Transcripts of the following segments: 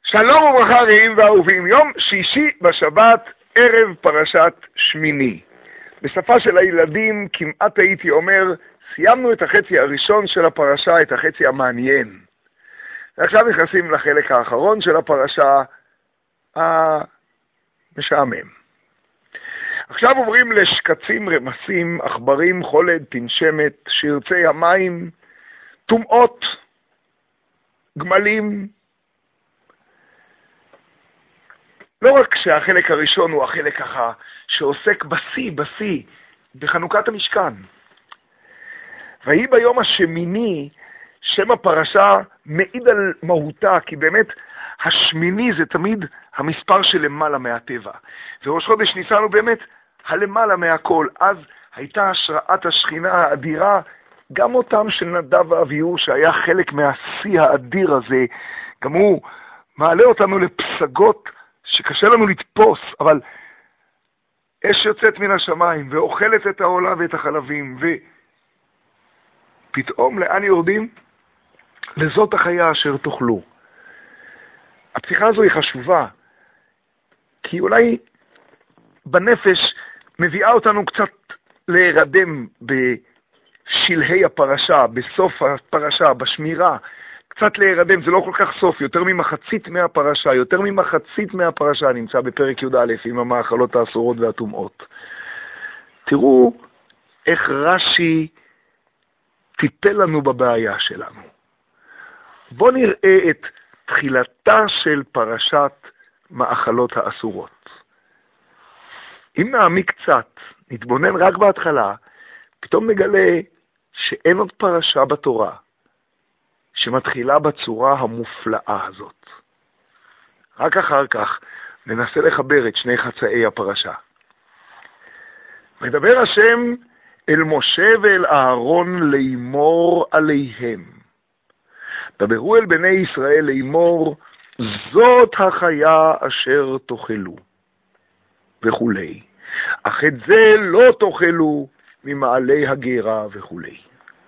שלום וברכה רעים ואהובים, יום שישי בשבת, ערב פרשת שמיני. בשפה של הילדים כמעט הייתי אומר, סיימנו את החצי הראשון של הפרשה, את החצי המעניין. ועכשיו נכנסים לחלק האחרון של הפרשה, המשעמם. עכשיו עוברים לשקצים, רמסים, עכברים, חולד, תנשמת, שרצי המים, טומאות, גמלים. לא רק שהחלק הראשון הוא החלק ככה שעוסק בשיא, בחנוכת המשכן. ויהי ביום השמיני, שם הפרשה מעיד על מהותה, כי באמת השמיני זה תמיד המספר של למעלה מהטבע. וראש חודש ניסן הוא באמת הלמעלה מהכל. אז הייתה השראת השכינה האדירה, גם אותם של נדב ואביהו, שהיה חלק מהשיא האדיר הזה, גם הוא מעלה אותנו לפסגות שקשה לנו לתפוס, אבל אש יוצאת מן השמיים ואוכלת את העולה ואת החלבים, ופתאום לאן יורדים? לזאת החיה אשר תאכלו. הפתיחה הזו היא חשובה, כי אולי בנפש מביאה אותנו קצת להירדם בשלהי הפרשה, בסוף הפרשה, בשמירה, קצת להירדם, זה לא כל כך סוף, יותר ממחצית מהפרשה נמצא בפרק י"א עם המאכלות האסורות והטומאות. תראו איך רש"י טיפל לנו בבעיה שלנו. בואו נראה את תחילתה של פרשת מאכלות האסורות. אם נעמיק קצת, נתבונן רק בהתחלה, פתאום נגלה שאין עוד פרשה בתורה שמתחילה בצורה המופלאה הזאת. רק אחר כך ננסה לחבר את שני חצאי הפרשה. מדבר השם אל משה ואל אהרון לאמור עליהם. דברו אל בני ישראל לאמור, זאת החיה אשר תאכלו, וכולי. אך את זה לא תאכלו ממעלי הגרה וכולי.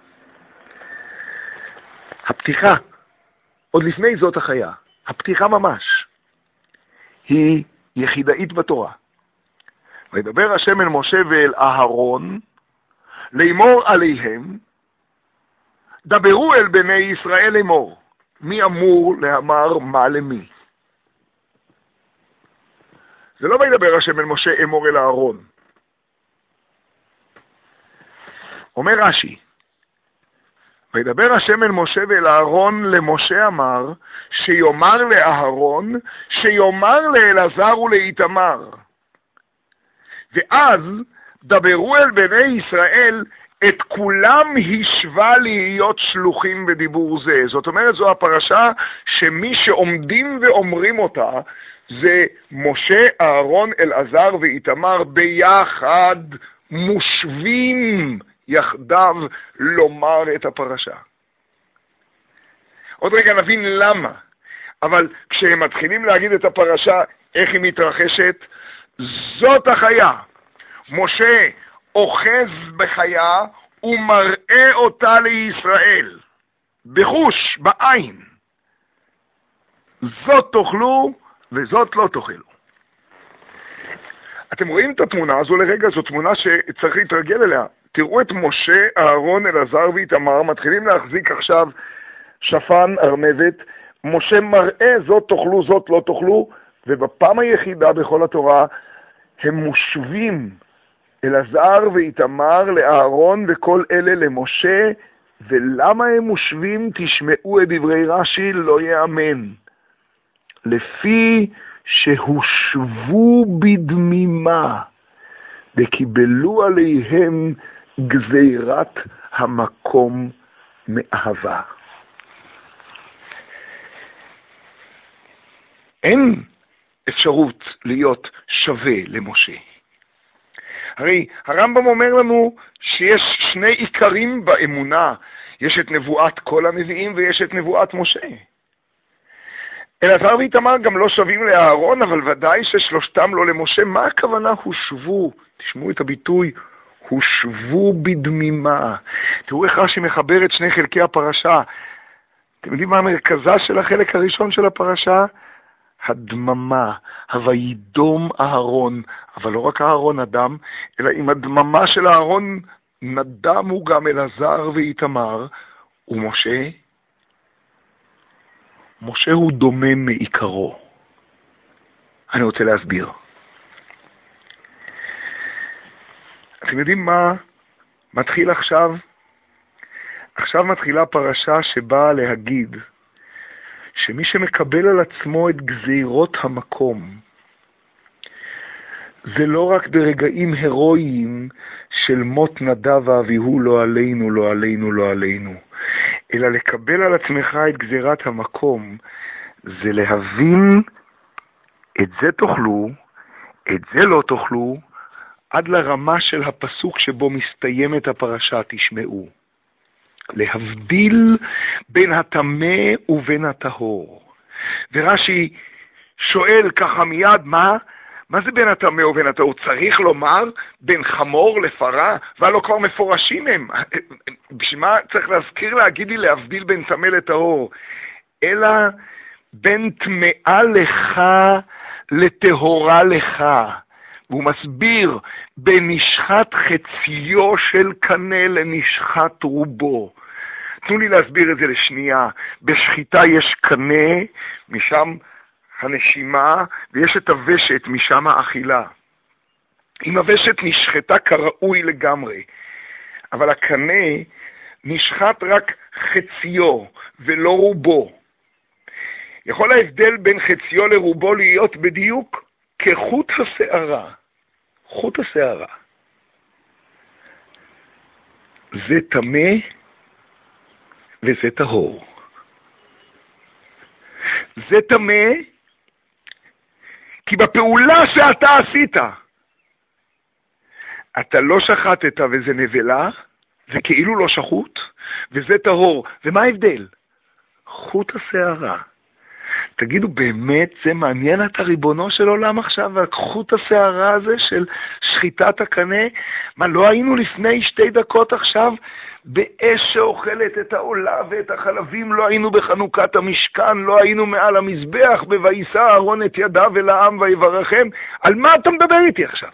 הפתיחה, עוד לפני זאת החיה, הפתיחה ממש, היא יחידאית בתורה. וידבר השם אל משה ואל אהרון, לאמור עליהם, דברו אל בני ישראל לאמור. מי אמור לאמר מה למי? זה לא וידבר השם אל משה אמור אל אהרון. אומר רש"י, וידבר השם אל משה ואל אהרון, למשה אמר, שיאמר לאהרון, שיאמר לאלעזר ולאיתמר. ואז דברו אל בני ישראל, את כולם השווה להיות שלוחים בדיבור זה. זאת אומרת, זו הפרשה שמי שעומדים ואומרים אותה, זה משה, אהרון, אלעזר ואיתמר ביחד מושבים יחדיו לומר את הפרשה. עוד רגע נבין למה, אבל כשהם מתחילים להגיד את הפרשה, איך היא מתרחשת? זאת החיה. משה אוחז בחיה ומראה אותה לישראל, בחוש, בעין. זאת תאכלו וזאת לא תאכלו. אתם רואים את התמונה הזו לרגע? זו תמונה שצריך להתרגל אליה. תראו את משה, אהרון, אלעזר ואיתמר, מתחילים להחזיק עכשיו שפן, ארנבת. משה מראה זאת תאכלו, זאת לא תאכלו, ובפעם היחידה בכל התורה הם מושבים, אלעזר ואיתמר לאהרון וכל אלה למשה. ולמה הם מושבים? תשמעו את דברי רש"י, לא יאמן. לפי שהושבו בדמימה וקיבלו עליהם גזירת המקום מאהבה. אין אפשרות להיות שווה למשה. הרי הרמב"ם אומר לנו שיש שני עיקרים באמונה. יש את נבואת כל הנביאים ויש את נבואת משה. אלעזר ואיתמר גם לא שווים לאהרון, אבל ודאי ששלושתם לא למשה. מה הכוונה הושבו? תשמעו את הביטוי, הושבו בדמימה. תראו איך רש"י מחבר את שני חלקי הפרשה. אתם יודעים מה המרכזה של החלק הראשון של הפרשה? הדממה, הוידום אהרון, אבל לא רק אהרון נדם, אלא עם הדממה של אהרון נדמו גם אלעזר ואיתמר, ומשה, משה הוא דומם מעיקרו. אני רוצה להסביר. אתם יודעים מה מתחיל עכשיו? עכשיו מתחילה פרשה שבאה להגיד שמי שמקבל על עצמו את גזירות המקום, זה לא רק ברגעים הירואיים של מות נדב ואביהו לא עלינו, לא עלינו, לא עלינו, אלא לקבל על עצמך את גזירת המקום, זה להבין את זה תאכלו, את זה לא תאכלו, עד לרמה של הפסוק שבו מסתיימת הפרשה תשמעו. להבדיל בין הטמא ובין הטהור. ורש"י שואל ככה מיד, מה זה בין הטמא ובין הטהור? צריך לומר בין חמור לפרה, והלא כבר מפורשים הם. בשביל מה צריך להזכיר להגיד לי להבדיל בין טמא לטהור? אלא בין טמאה לך לטהורה לך. והוא מסביר בין נשחת חציו של קנה לנשחת רובו. תנו לי להסביר את זה לשנייה. בשחיטה יש קנה, משם הנשימה, ויש את הוושת, משם האכילה. אם הוושת נשחטה כראוי לגמרי, אבל הקנה נשחט רק חציו ולא רובו. יכול ההבדל בין חציו לרובו להיות בדיוק כחוט השערה. חוט השערה. זה טמא וזה טהור. זה טמא כי בפעולה שאתה עשית, אתה לא שחטת וזה נבלה, זה כאילו לא שחוט, וזה טהור. ומה ההבדל? חוט השערה. תגידו, באמת זה מעניין את הריבונו של עולם עכשיו, חוט השערה הזה של שחיטת הקנה? מה, לא היינו לפני 2 דקות עכשיו באש שאוכלת את העולה ואת החלבים? לא היינו בחנוכת המשכן? לא היינו מעל המזבח בוישא אהרון את ידיו אל העם ויברכם? על מה אתה מדבר איתי עכשיו?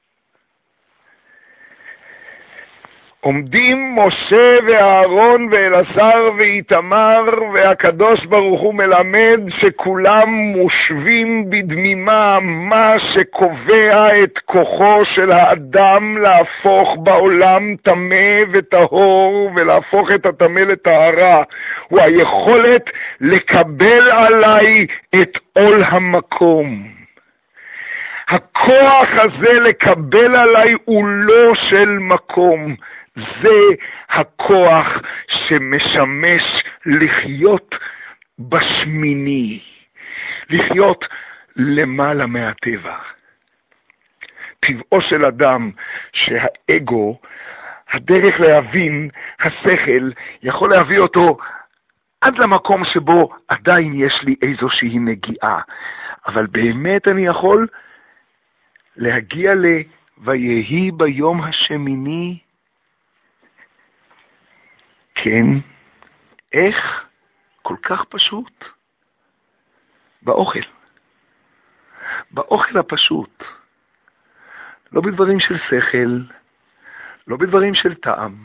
עומדים משה ואהרון ואלעזר ואיתמר, והקדוש ברוך הוא מלמד שכולם מושבים בדמימה, מה שקובע את כוחו של האדם להפוך בעולם טמא וטהור ולהפוך את הטמא לטהרה, הוא היכולת לקבל עליי את עול המקום. הכוח הזה לקבל עליי הוא לא של מקום, זה הכוח שמשמש לחיות בשמיני, לחיות למעלה מהטבע. טבעו של אדם שהאגו, הדרך להבין, השכל, יכול להביא אותו עד למקום שבו עדיין יש לי איזושהי נגיעה. אבל באמת אני יכול להגיע ויהי ביום השמיני. כן, איך? כל כך פשוט. באוכל. באוכל הפשוט. לא בדברים של שכל, לא בדברים של טעם.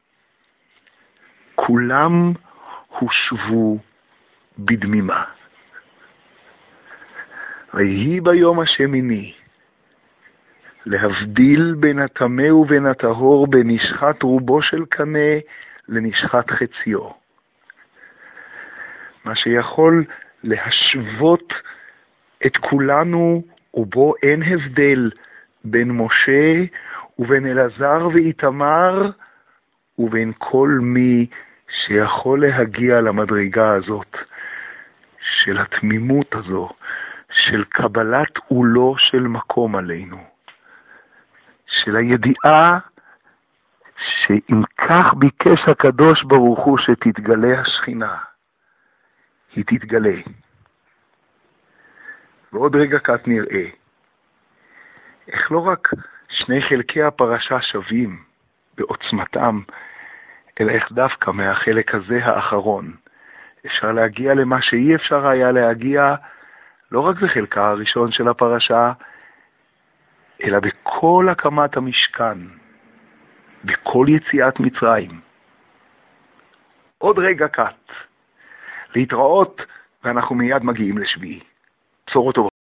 כולם הושבו בדמימה. ויהי ביום השמיני. להבדיל בין הטמא ובין הטהור, בין נשחת רובו של קנה לנשחת חציו. מה שיכול להשוות את כולנו, ובו אין הבדל בין משה ובין אלעזר ואיתמר, ובין כל מי שיכול להגיע למדרגה הזאת, של התמימות הזו, של קבלת עולו של מקום עלינו. של הידיעה שאם כך ביקש הקדוש ברוך הוא שתתגלה השכינה, היא תתגלה. ועוד רגע קט נראה איך לא רק 2 חלקי הפרשה שווים בעוצמתם, אלא איך דווקא מהחלק הזה האחרון אפשר להגיע למה שאי אפשר היה להגיע, לא רק בחלקה הראשון של הפרשה, אלא בכל הקמת המשכן, בכל יציאת מצרים. עוד רגע קט, להתראות, ואנחנו מיד מגיעים לשביעי. בשורות טובות.